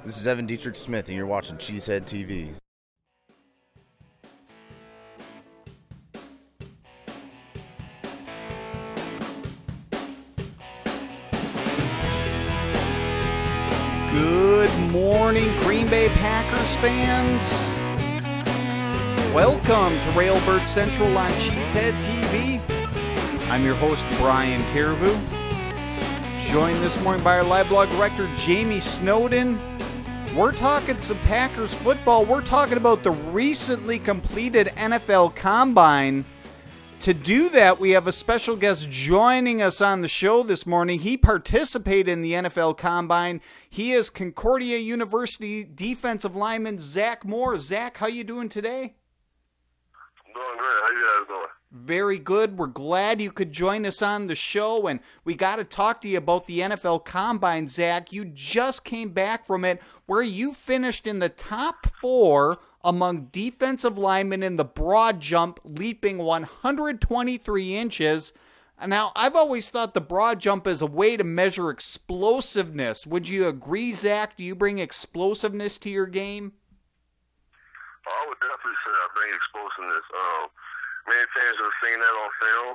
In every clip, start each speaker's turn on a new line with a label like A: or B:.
A: This is Evan Dietrich Smith, and you're watching Cheesehead TV.
B: Good morning, Green Bay Packers fans. Welcome to Railbird Central on Cheesehead TV. I'm your host, Brian Carvu. Joined this morning by our live blog director, Jamie Snowden. We're talking some Packers football. We're talking about the recently completed NFL Combine. To do that, we have a special guest joining us on the show this morning. He participated in the NFL Combine. He is Concordia University defensive lineman Zach Moore. Zach, how you doing today?
C: I'm doing great. How you guys doing?
B: Very good. We're glad you could join us on the show, and we got to talk to you about the NFL Combine, Zach. You just came back from it where you finished in the top 4 among defensive linemen in the broad jump, leaping 123 inches. Now, I've always thought the broad jump is a way to measure explosiveness. Would you agree, Zach? Do you bring explosiveness to your game?
C: I would definitely say I bring explosiveness. Many teams have seen that on film.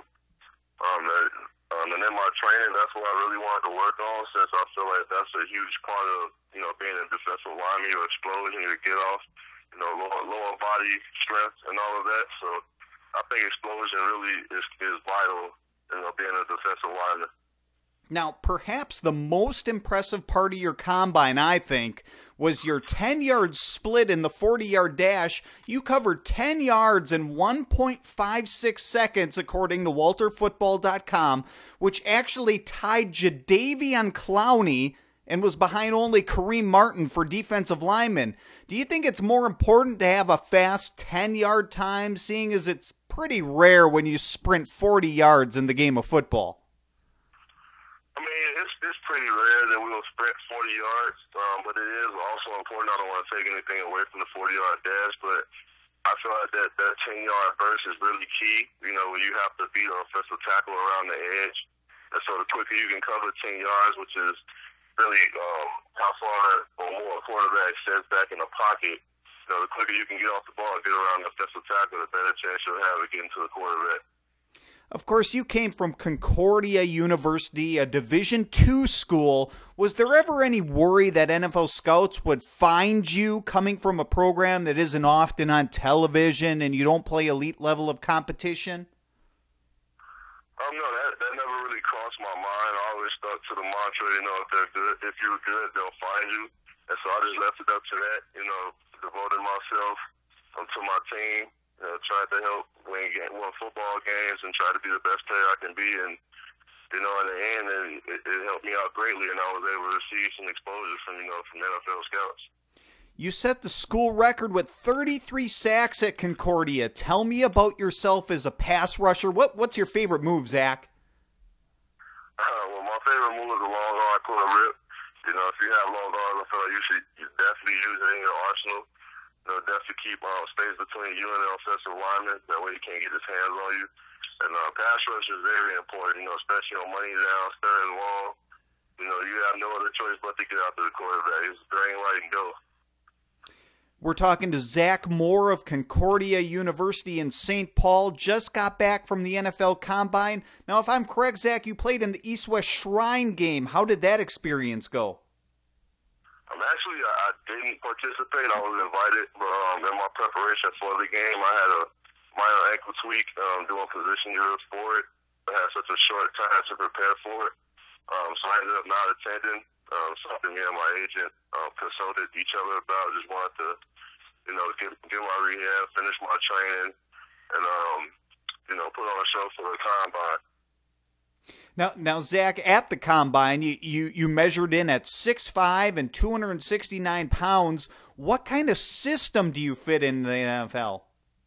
C: And in my training, that's what I really wanted to work on, since I feel like that's a huge part of, being a defensive lineman, your explosion, your get off, lower body strength and all of that. So I think explosion really is vital, being a defensive lineman.
B: Now, perhaps the most impressive part of your combine, I think, was your 10-yard split in the 40-yard dash. You covered 10 yards in 1.56 seconds, according to WalterFootball.com, which actually tied Jadeveon Clowney and was behind only Kareem Martin for defensive linemen. Do you think it's more important to have a fast 10-yard time, seeing as it's pretty rare when you sprint 40 yards in the game of football?
C: I mean, it's pretty rare that we'll sprint 40 yards, but it is also important. I don't want to take anything away from the 40-yard dash, but I feel like that 10-yard burst is really key, when you have to beat an offensive tackle around the edge. And so the quicker you can cover 10 yards, which is really how far or more a quarterback sets back in the pocket, the quicker you can get off the ball and get around the offensive tackle, the better chance you'll have of getting to the quarterback.
B: Of course, you came from Concordia University, a Division II school. Was there ever any worry that NFL scouts would find you coming from a program that isn't often on television and you don't play elite level of competition?
C: No, that never really crossed my mind. I always stuck to the mantra, if they're good, if you're good, they'll find you. And so I just left it up to that, devoted myself to my team. Tried to help win football games and try to be the best player I can be. And, in the end, it helped me out greatly, and I was able to receive some exposure from NFL scouts.
B: You set the school record with 33 sacks at Concordia. Tell me about yourself as a pass rusher. What's your favorite move, Zach?
C: Well, my favorite move is a long arm pull and rip. If you have long arms, I feel like you definitely use it in your arsenal. Definitely keep space between you and the offensive lineman. That way he can't get his hands on you. And pass rush is very important, especially on money down, third and long. You have no other choice but to get out to the quarterback. It's green light and go.
B: We're talking to Zach Moore of Concordia University in St. Paul. Just got back from the NFL Combine. Now, if I'm correct, Zach, you played in the East-West Shrine game. How did that experience go?
C: Actually, I didn't participate. I was invited, but in my preparation for the game, I had a minor ankle tweak doing position drills for it. I had such a short time to prepare for it. So I ended up not attending, something me and my agent consulted each other about. Just wanted to, get my rehab, finish my training, and, put on a show for the Combine.
B: Now, Zach, at the Combine, you measured in at 6'5" and 269 pounds. What kind of system do you fit in the NFL?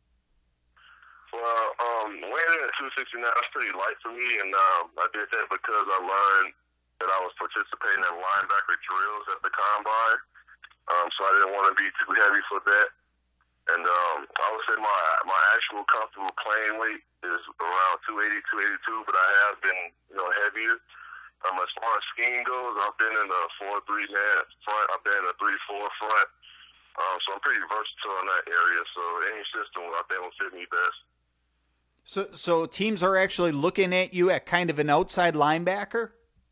C: Well, weighing in at 269 is pretty light for me, and I did that because I learned that I was participating in linebacker drills at the Combine, so I didn't want to be too heavy for that. And I would say my actual comfortable playing weight is around 280, 282, but I have been, heavier. As far as scheme goes, I've been in a 4-3 man front. I've been in a 3-4 front. So I'm pretty versatile in that area. So any system I think will fit me best.
B: So teams are actually looking at you at kind of an outside linebacker?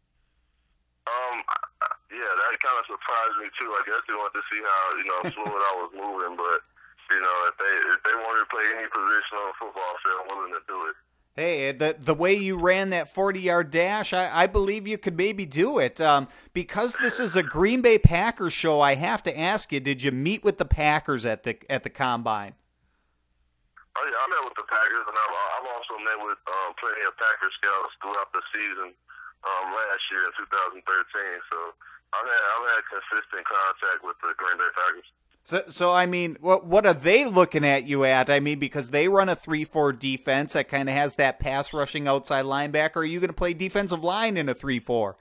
C: Yeah, that kind of surprised me too. I guess they wanted to see how fluid I was moving, but if they wanted to play any position on the football field, I'm willing to do it.
B: Hey, the way you ran that 40-yard dash, I believe you could maybe do it. Because this is a Green Bay Packers show, I have to ask you: did you meet with the Packers at the combine?
C: Oh yeah, I met with the Packers, and I've also met with plenty of Packers scouts throughout the season last year in 2013. So I've had consistent contact with the Green Bay Packers.
B: So I mean, what are they looking at you at? I mean, because they run a 3-4 defense that kind of has that pass rushing outside linebacker. Are you going to play defensive line in a 3-4?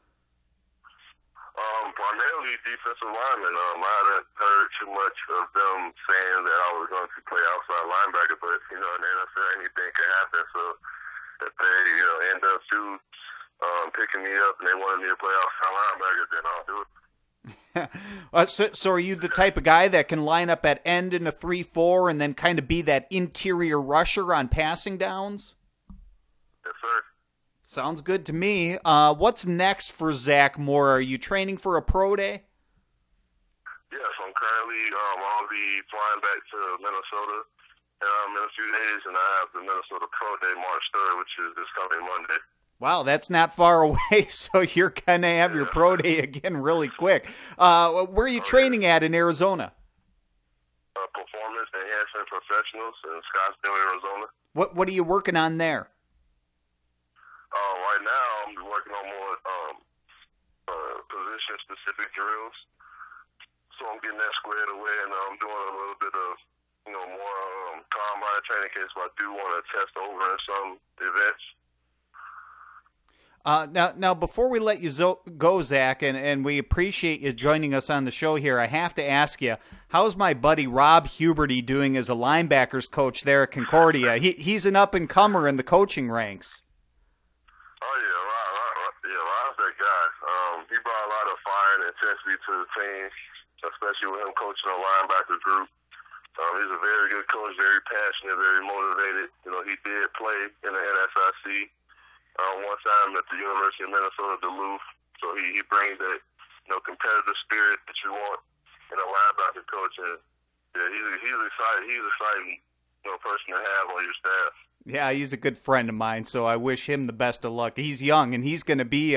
C: Primarily defensive linemen. I haven't heard too much of them saying that I was going to play outside linebacker, but in the NFL anything can happen. So if they end up picking me up and they wanted me to play outside linebacker, then I'll do it.
B: So are you the type of guy that can line up at end in a 3-4 and then kind of be that interior rusher on passing downs?
C: Yes, sir.
B: Sounds good to me. What's next for Zach Moore? Are you training for a pro day?
C: Yes, I'm currently I'll be flying back to Minnesota in a few days, and I have the Minnesota Pro Day March 3rd, which is this coming Monday.
B: Wow, that's not far away, so you're going to have your pro day again really quick. Where are you training at in Arizona?
C: Performance Enhancement Professionals in Scottsdale, Arizona.
B: What are you working on there?
C: Right now, I'm working on more position-specific drills. So I'm getting that squared away, and I'm doing a little bit of, more combine training in case I do want to test over in some events.
B: Now, before we let you go, Zach, and we appreciate you joining us on the show here, I have to ask you, how's my buddy Rob Huberty doing as a linebackers coach there at Concordia? He's an up-and-comer in the coaching ranks.
C: Oh, yeah, Rob's that guy. He brought a lot of fire and intensity to the team, especially with him coaching a linebacker group. He's a very good coach, very passionate, very motivated. He did play in the NSIC one time at the University of Minnesota Duluth, so he brings that competitive spirit that you want in a linebacker coach. And yeah, he's excited. He's an exciting person to have on your staff.
B: Yeah, he's a good friend of mine, so I wish him the best of luck. He's young, and he's going to be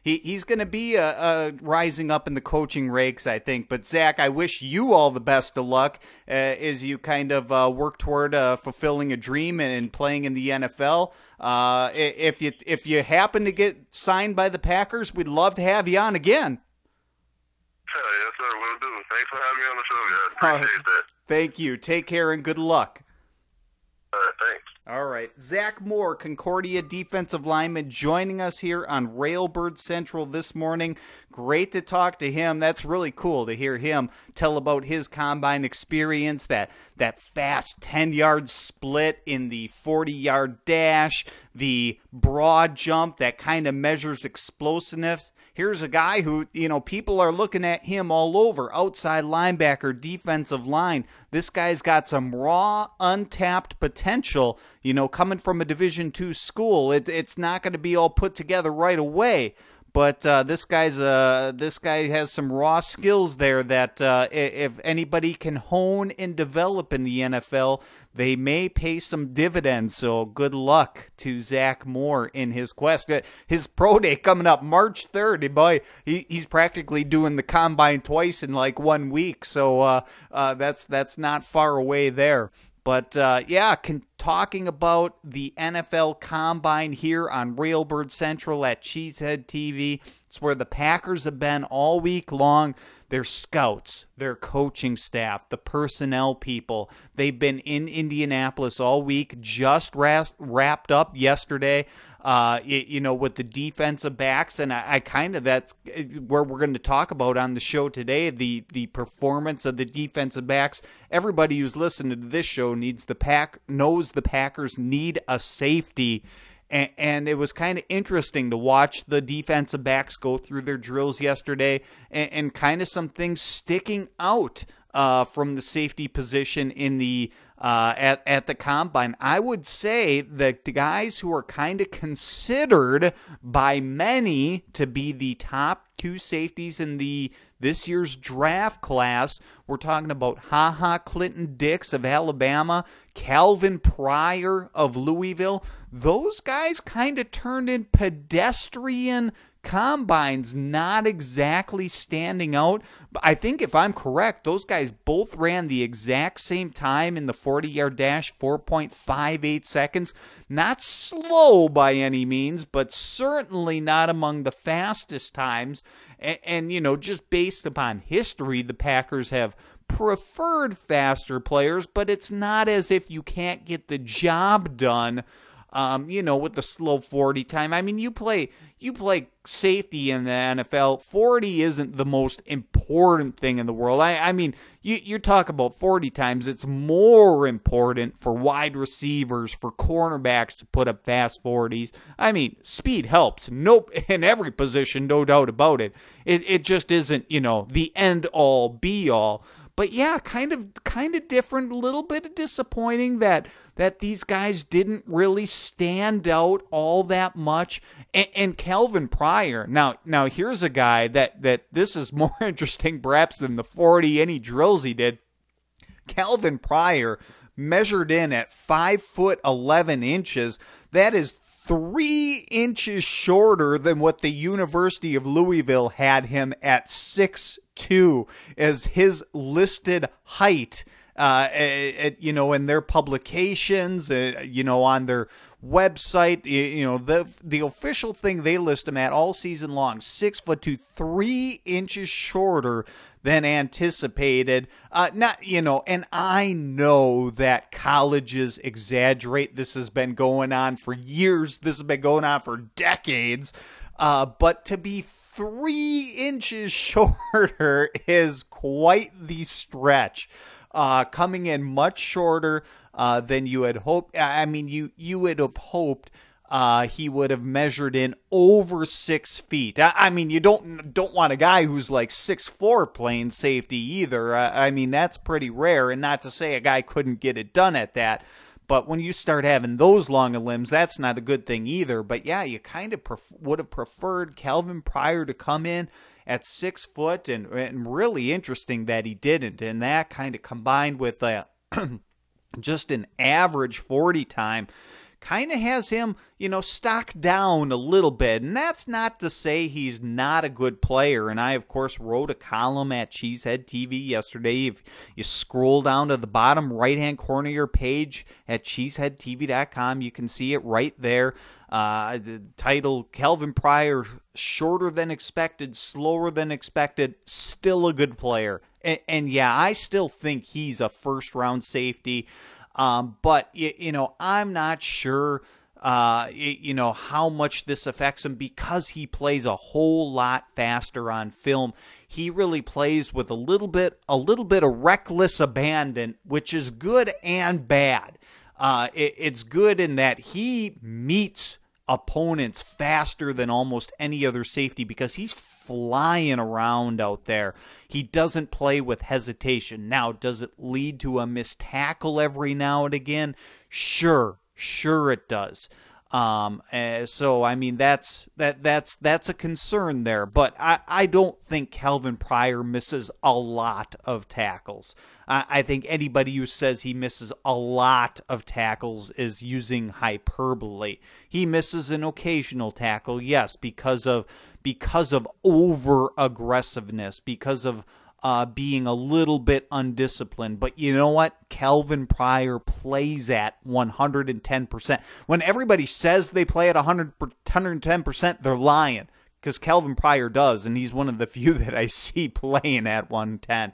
B: rising up in the coaching ranks, I think. But Zach, I wish you all the best of luck as you kind of work toward fulfilling a dream and playing in the NFL. If you happen to get signed by the Packers, we'd love to have you on again.
C: Yes, sir. Will do. Thanks for having me on the show, guys. Appreciate that.
B: Thank you. Take care and good luck.
C: All right, thanks.
B: All right. Zach Moore, Concordia defensive lineman, joining us here on Railbird Central this morning. Great to talk to him. That's really cool to hear him tell about his combine experience, that fast 10-yard split in the 40-yard dash, the broad jump that kind of measures explosiveness. Here's a guy who, people are looking at him all over. Outside linebacker, defensive line. This guy's got some raw, untapped potential, coming from a Division II school. It's not going to be all put together right away. But this guy has some raw skills there that if anybody can hone and develop in the NFL, they may pay some dividends. So good luck to Zach Moore in his quest. His pro day coming up March 3rd. Boy, he's practically doing the combine twice in like 1 week. So that's not far away there. But, talking about the NFL Combine here on Railbird Central at Cheesehead TV. It's where the Packers have been all week long. Their scouts, their coaching staff, the personnel people. They've been in Indianapolis all week, just wrapped up yesterday, with the defensive backs. And that's where we're going to talk about on the show today, the performance of the defensive backs. Everybody who's listening to this show knows the Packers need a safety. And it was kind of interesting to watch the defensive backs go through their drills yesterday, and kind of some things sticking out from the safety position in the at the combine. I would say that the guys who are kind of considered by many to be the top two safeties in this year's draft class, we're talking about Clinton Dix of Alabama, Calvin Pryor of Louisville. Those guys kind of turned in pedestrian combines, not exactly standing out. But I think if I'm correct, those guys both ran the exact same time in the 40-yard dash, 4.58 seconds. Not slow by any means, but certainly not among the fastest times. And just based upon history, the Packers have preferred faster players, but it's not as if you can't get the job done with the slow 40 time. I mean, you play safety in the NFL. 40 isn't the most important thing in the world. I mean, you talk about 40 times. It's more important for wide receivers, for cornerbacks to put up fast 40s. I mean, speed helps. Nope, in every position, no doubt about it. It just isn't, the end all be all. But yeah, kind of different, a little bit of disappointing that these guys didn't really stand out all that much. And Calvin Pryor, now here's a guy that this is more interesting perhaps than the 40 any drills he did. Calvin Pryor measured in at 5'11". That is 3 inches shorter than what the University of Louisville had him at 6'2" as his listed height. In their publications, on their website, the official thing they list him at all season long, 6'2", 3 inches shorter than anticipated. And I know that colleges exaggerate. This has been going on for years. This has been going on for decades. But to be 3 inches shorter is quite the stretch. Coming in much shorter than you had hoped. I mean, you would have hoped he would have measured in over 6 feet. I mean, you don't want a guy who's like 6'4" playing safety either. I mean, that's pretty rare, and not to say a guy couldn't get it done at that. But when you start having those long of limbs, that's not a good thing either. But yeah, you kind of would have preferred Calvin Pryor to come in at 6 foot, and really interesting that he didn't. And that kind of combined with just an average 40 time kind of has him, stocked down a little bit. And that's not to say he's not a good player. And I, of course, wrote a column at Cheesehead TV yesterday. If you scroll down to the bottom right-hand corner of your page at cheeseheadtv.com, you can see it right there. The title, Calvin Pryor, shorter than expected, slower than expected, still a good player. And yeah, I still think he's a first-round safety. But, I'm not sure, how much this affects him because he plays a whole lot faster on film. He really plays with a little bit of reckless abandon, which is good and bad. It's good in that he meets opponents faster than almost any other safety because he's flying around out there. He doesn't play with hesitation. Now, does it lead to a missed tackle every now and again? Sure it does. So I mean that's a concern there, but I don't think Calvin Pryor misses a lot of tackles. I think anybody who says he misses a lot of tackles is using hyperbole. He misses an occasional tackle, yes, because of over aggressiveness, because of being a little bit undisciplined. But you know what? Calvin Pryor plays at 110%. When everybody says they play at 110%, they're lying. Because Calvin Pryor does, and he's one of the few that I see playing at 110.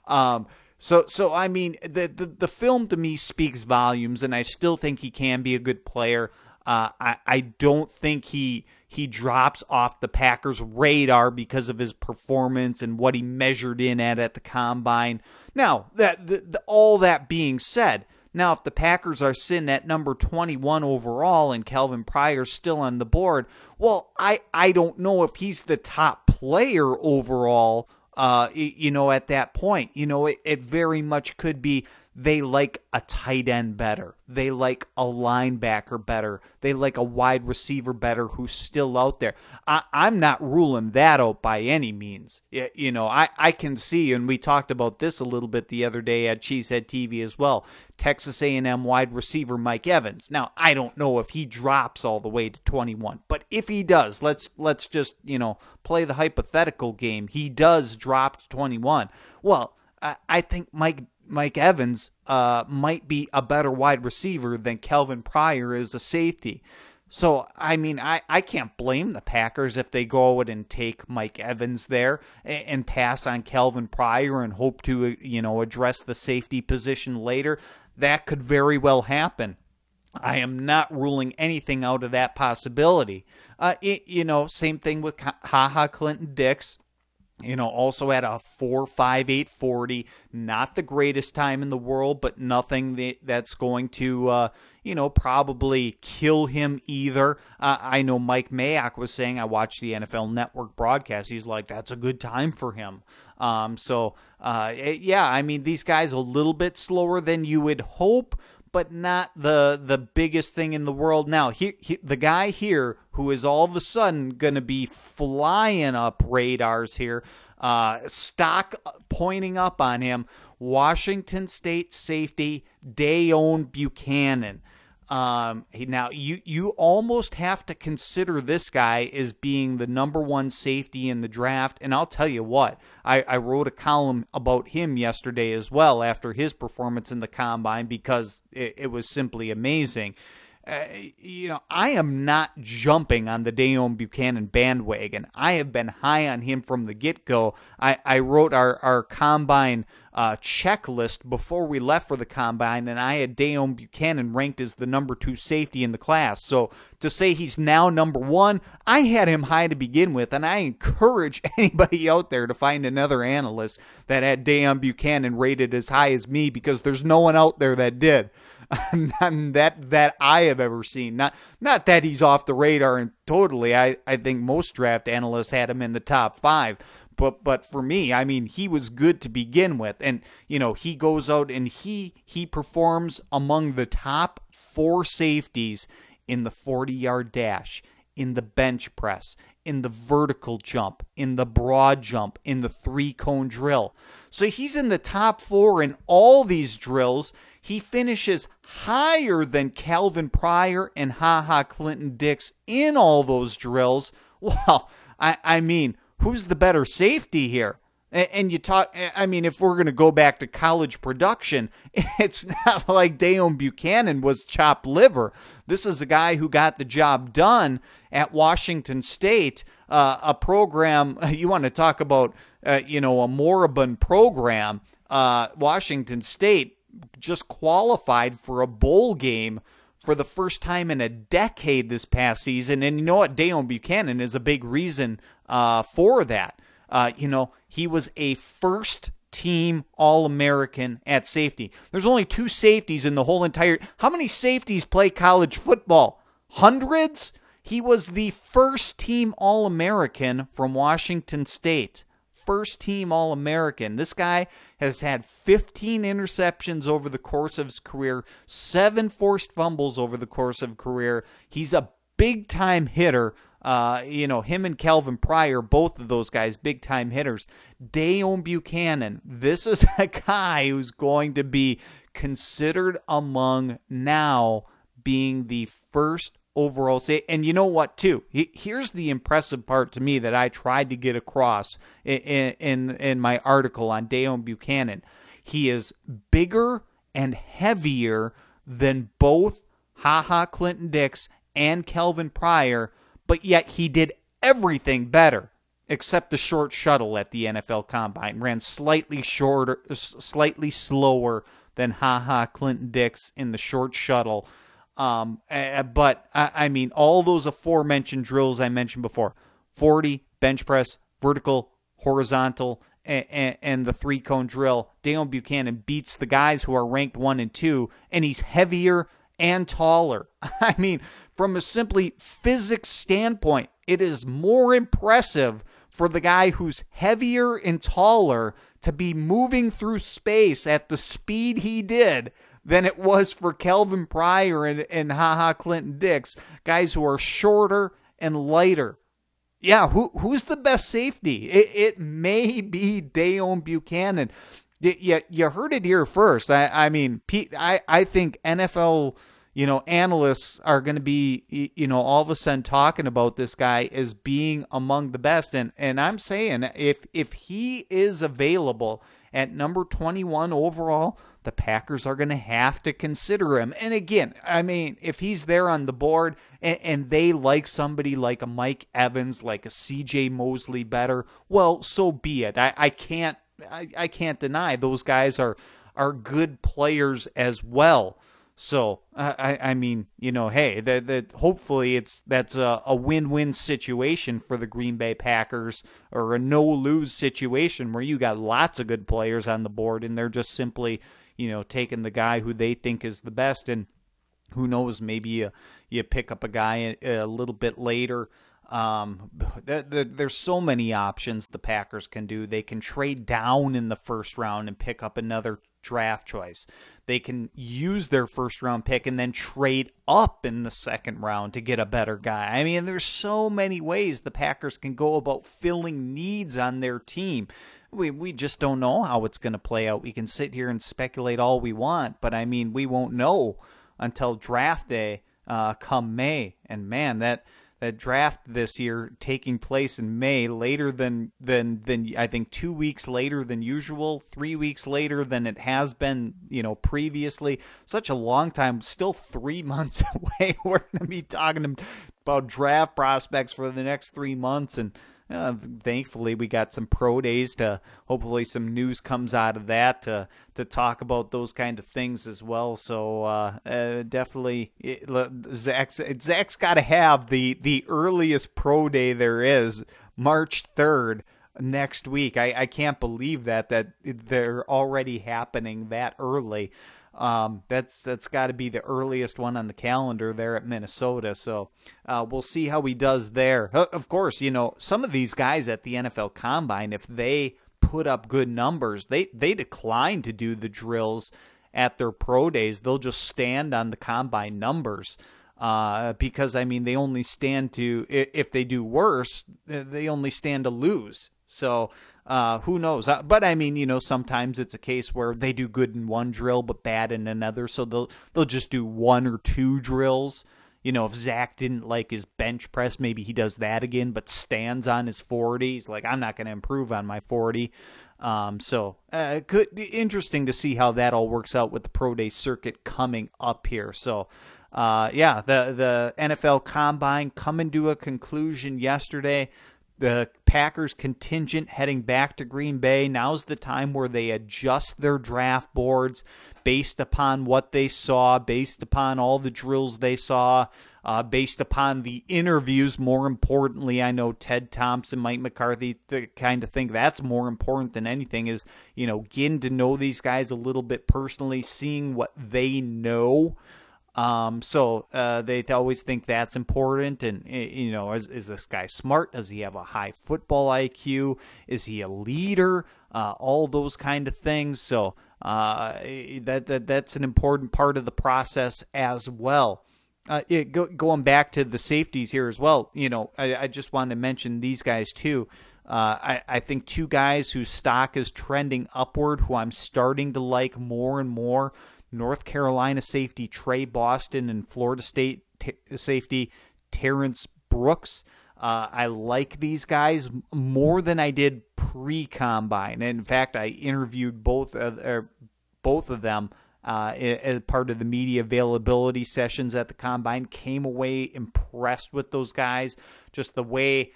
B: So I mean, the film to me speaks volumes, and I still think he can be a good player. I don't think he drops off the Packers' radar because of his performance and what he measured in at the combine. Now, all that being said, Now, if the Packers are sitting at number 21 overall and Calvin Pryor's still on the board, well, I don't know if he's the top player overall, at that point. It very much could be they like a tight end better. They like a linebacker better. They like a wide receiver better who's still out there. I'm not ruling that out by any means. I can see, and we talked about this a little bit the other day at Cheesehead TV as well, Texas A&M wide receiver Mike Evans. Now, I don't know if he drops all the way to 21, but if he does, let's just, play the hypothetical game. He does drop to 21. Well, I think Mike Evans might be a better wide receiver than Calvin Pryor is a safety. So, I can't blame the Packers if they go out and take Mike Evans there and pass on Calvin Pryor and hope to, address the safety position later. That could very well happen. I am not ruling anything out of that possibility. Same thing with Clinton Dix. Also at a 4.58 40, not the greatest time in the world, but nothing that's going to, probably kill him either. I know Mike Mayock was saying, I watched the NFL Network broadcast, he's like, that's a good time for him. These guys a little bit slower than you would hope, but not the biggest thing in the world. Now, the guy here who is all of a sudden going to be flying up radars here, stock pointing up on him, Washington State safety Deone Bucannon. Now, you almost have to consider this guy as being the number one safety in the draft, and I'll tell you what, I wrote a column about him yesterday as well after his performance in the Combine because it was simply amazing. I am not jumping on the Deone Bucannon bandwagon. I have been high on him from the get-go. I wrote our Combine checklist before we left for the Combine, and I had Deone Bucannon ranked as the number 2 safety in the class. So to say he's now number 1, I had him high to begin with, and I encourage anybody out there to find another analyst that had Deone Bucannon rated as high as me, because there's no one out there that did. that I have ever seen. Not that he's off the radar and totally. I think most draft analysts had him in the top 5. But for me, he was good to begin with. And, he goes out and he performs among the top 4 safeties in the 40-yard dash, in the bench press, in the vertical jump, in the broad jump, in the 3-cone drill. So he's in the top 4 in all these drills. He finishes higher than Calvin Pryor and Clinton Dix in all those drills. Well, who's the better safety here? And you talk, if we're going to go back to college production, it's not like Deone Bucannon was chopped liver. This is a guy who got the job done at Washington State, a program, you want to talk about, a moribund program. Washington State just qualified for a bowl game for the first time in a decade this past season. And you know what? Deone Bucannon is a big reason for that. He was a first-team All-American at safety. There's only 2 safeties in the whole entire... How many safeties play college football? Hundreds? He was the first-team All-American from Washington State. First-team All-American. This guy has had 15 interceptions over the course of his career, 7 forced fumbles over the course of his career. He's a big-time hitter. Him and Calvin Pryor, both of those guys, big-time hitters. Deone Bucannon, this is a guy who's going to be considered among now being the first overall say. And you know what, too? Here's the impressive part to me that I tried to get across in my article on Deone Bucannon. He is bigger and heavier than both Clinton Dix and Calvin Pryor, but yet he did everything better except the short shuttle at the NFL Combine. Ran slightly slower than Clinton Dix in the short shuttle. But all those aforementioned drills I mentioned before, 40, bench press, vertical, horizontal, and the 3-cone drill, Deone Bucannon beats the guys who are ranked 1 and 2, and he's heavier and taller. I mean, from a simply physics standpoint, it is more impressive for the guy who's heavier and taller to be moving through space at the speed he did than it was for Kelvin Pryor and HaHa Clinton Dix, guys who are shorter and lighter. Yeah, who's the best safety? It may be Deone Bucannon. You heard it here first. I mean, I think NFL, analysts are going to be, all of a sudden talking about this guy as being among the best. And I'm saying if he is available at number 21 overall, the Packers are going to have to consider him. And again, I mean, if he's there on the board and they like somebody like a Mike Evans, like a C.J. Mosley better, well, so be it. I can't deny those guys are good players as well. So I mean, hey, that hopefully that's a win-win situation for the Green Bay Packers, or a no-lose situation where you got lots of good players on the board and they're just simply taking the guy who they think is the best. And who knows, maybe you pick up a guy a little bit later. There's so many options the Packers can do. They can trade down in the first round and pick up another draft choice. They can use their first round pick and then trade up in the second round to get a better guy. I mean, there's so many ways the Packers can go about filling needs on their team. We just don't know how it's going to play out. We can sit here and speculate all we want, but I mean, we won't know until draft day come May. And man, that draft this year taking place in May, later than I think 2 weeks later than usual, 3 weeks later than it has been, previously. Such a long time, still 3 months away. We're going to be talking about draft prospects for the next 3 months, and thankfully we got some pro days to hopefully some news comes out of that to talk about those kind of things as well. So definitely Zach's got to have the earliest pro day there is, March 3rd next week. I can't believe that they're already happening that early. That's got to be the earliest one on the calendar there at Minnesota. So we'll see how he does there. Of course, some of these guys at the NFL Combine, if they put up good numbers, they decline to do the drills at their pro days. They'll just stand on the Combine numbers. Because, I mean, they only stand to, if they do worse, they only stand to lose. So who knows? But I mean, sometimes it's a case where they do good in one drill but bad in another. So they'll just do 1 or 2 drills. If Zach didn't like his bench press, maybe he does that again, but stands on his 40. He's like, I'm not going to improve on my 40. So could be interesting to see how that all works out with the pro day circuit coming up here. So the NFL Combine coming to a conclusion yesterday. The Packers contingent heading back to Green Bay. Now's the time where they adjust their draft boards based upon what they saw, based upon all the drills they saw, based upon the interviews. More importantly, I know Ted Thompson, Mike McCarthy, the kind of think that's more important than anything is, getting to know these guys a little bit personally, seeing what they know. So they always think that's important. And, is this guy smart? Does he have a high football IQ? Is he a leader? All those kind of things. So that's an important part of the process as well. Going back to the safeties here as well, I just wanted to mention these guys too. I think 2 guys whose stock is trending upward, who I'm starting to like more and more. North Carolina safety Trey Boston and Florida State safety Terrence Brooks. I like these guys more than I did pre-combine. In fact, I interviewed both of them as part of the media availability sessions at the combine. Came away impressed with those guys. Just the way,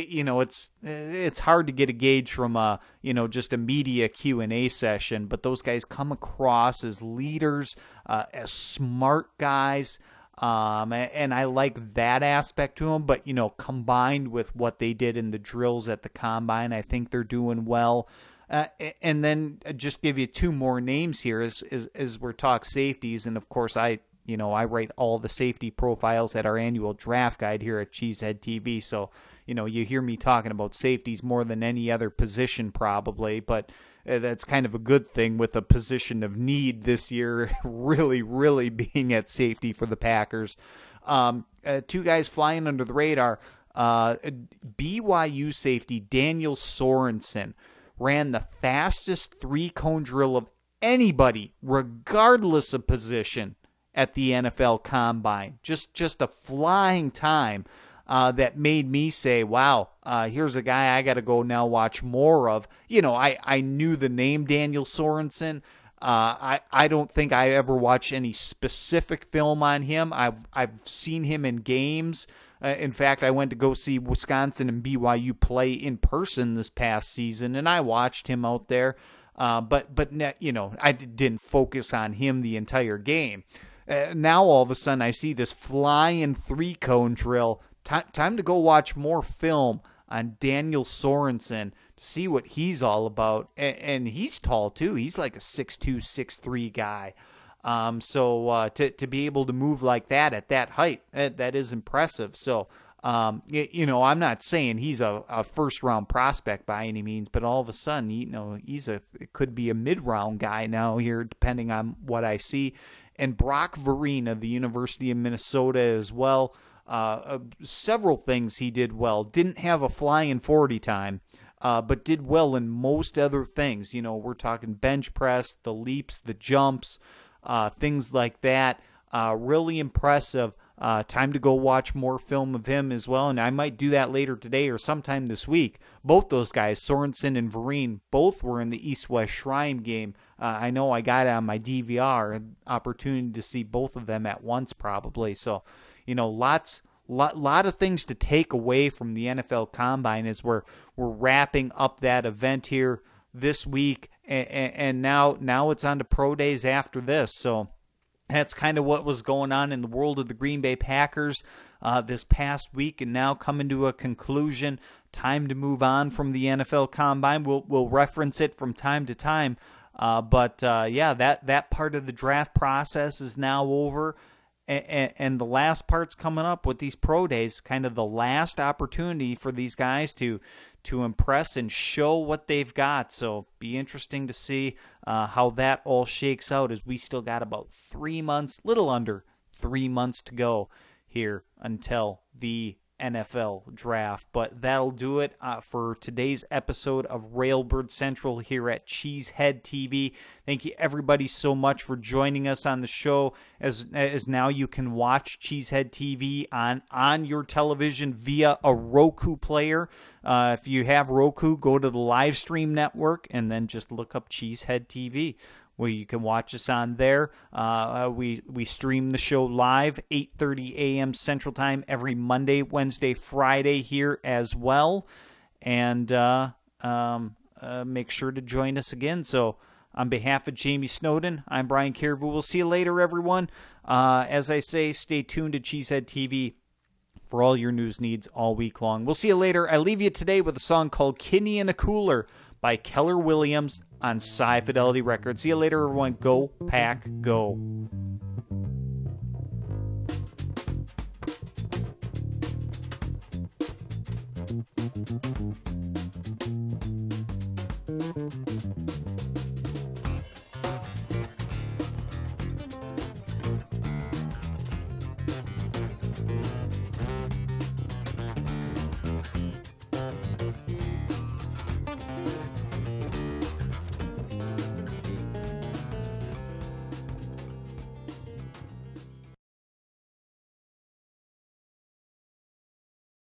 B: it's hard to get a gauge from just a media Q&A session, but those guys come across as leaders, as smart guys, and I like that aspect to them. But combined with what they did in the drills at the combine, I think they're doing well. And then just give you two more names here as we're talking safeties. And, of course, I write all the safety profiles at our annual draft guide here at Cheesehead TV. So, you hear me talking about safeties more than any other position probably, but that's kind of a good thing with a position of need this year really, really being at safety for the Packers. Two guys flying under the radar. BYU safety Daniel Sorensen ran the fastest three-cone drill of anybody, regardless of position, at the NFL Combine. Just a flying time that made me say, wow, here's a guy I got to go now watch more of. I knew the name Daniel Sorensen. I don't think I ever watched any specific film on him. I've seen him in games. In fact, I went to go see Wisconsin and BYU play in person this past season, and I watched him out there. But I didn't focus on him the entire game. Now all of a sudden I see this flying three-cone drill. Time to go watch more film on Daniel Sorensen to see what he's all about. And he's tall too. He's like a 6'2", 6'3" guy. So to be able to move like that at that height, that is impressive. So, I'm not saying he's a first-round prospect by any means, but all of a sudden, it could be a mid-round guy now here, depending on what I see. And Brock Vereen of the University of Minnesota as well. Several things he did well. Didn't have a flying 40 time, but did well in most other things. We're talking bench press, the leaps, the jumps, things like that. Really impressive. Time to go watch more film of him as well, and I might do that later today or sometime this week. Both those guys, Sorensen and Vereen, both were in the East-West Shrine game. I know I got it on my DVR, an opportunity to see both of them at once probably. So, lot of things to take away from the NFL Combine as we're wrapping up that event here this week, and now it's on to pro days after this. So that's kind of what was going on in the world of the Green Bay Packers this past week, and now coming to a conclusion. Time to move on from the NFL Combine. We'll reference it from time to time, but that part of the draft process is now over, and the last part's coming up with these pro days. Kind of the last opportunity for these guys to impress and show what they've got. So be interesting to see how that all shakes out, as we still got about 3 months, little under 3 months to go here until the NFL draft. But that'll do it for today's episode of Railbird Central here at Cheesehead TV. Thank you everybody so much for joining us on the show, as now you can watch Cheesehead TV on your television via a Roku player. If you have Roku, go to the live stream network and then just look up Cheesehead TV, where you can watch us on there. We stream the show live, 8:30 a.m. Central Time every Monday, Wednesday, Friday here as well. And make sure to join us again. So on behalf of Jamie Snowden, I'm Brian Carrevo. We'll see you later, everyone. As I say, stay tuned to Cheesehead TV for all your news needs all week long. We'll see you later. I leave you today with a song called Kidney in a Cooler by Keller Williams on Sci Fidelity Records. See you later, everyone. Go Pack Go.